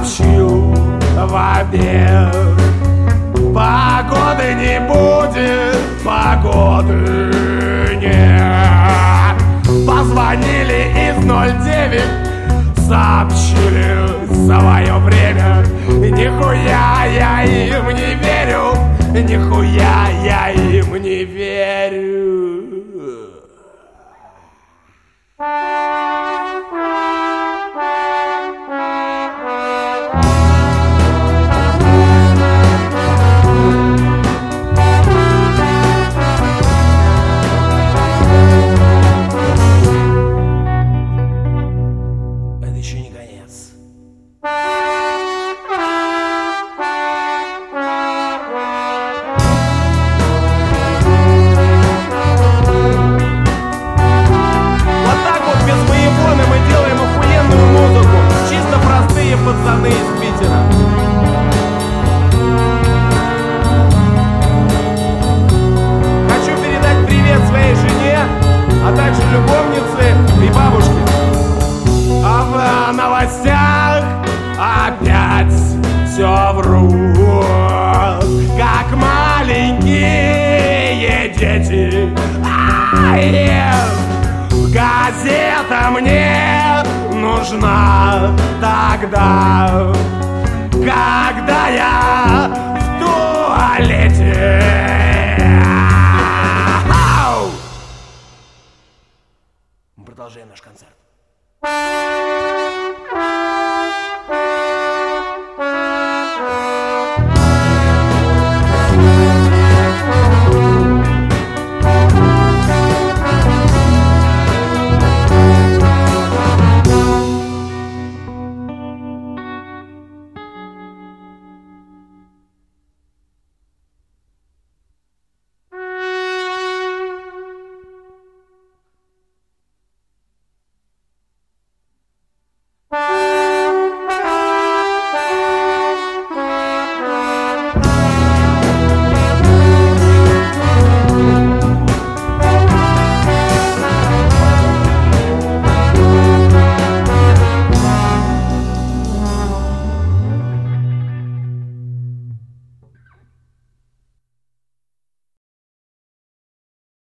ночью в обед. Погоды не будет, погоды нет. Позвонили из 09, сообщили свое время. Нихуя я им не верю, нихуя я им не верю. Это еще не конец. Пацаны из Питера. Хочу передать привет своей жене, а также любовнице и бабушке. А в новостях опять все врут, как маленькие дети. Газета мне нужна тогда, когда я в туалете. Мы продолжаем наш концерт.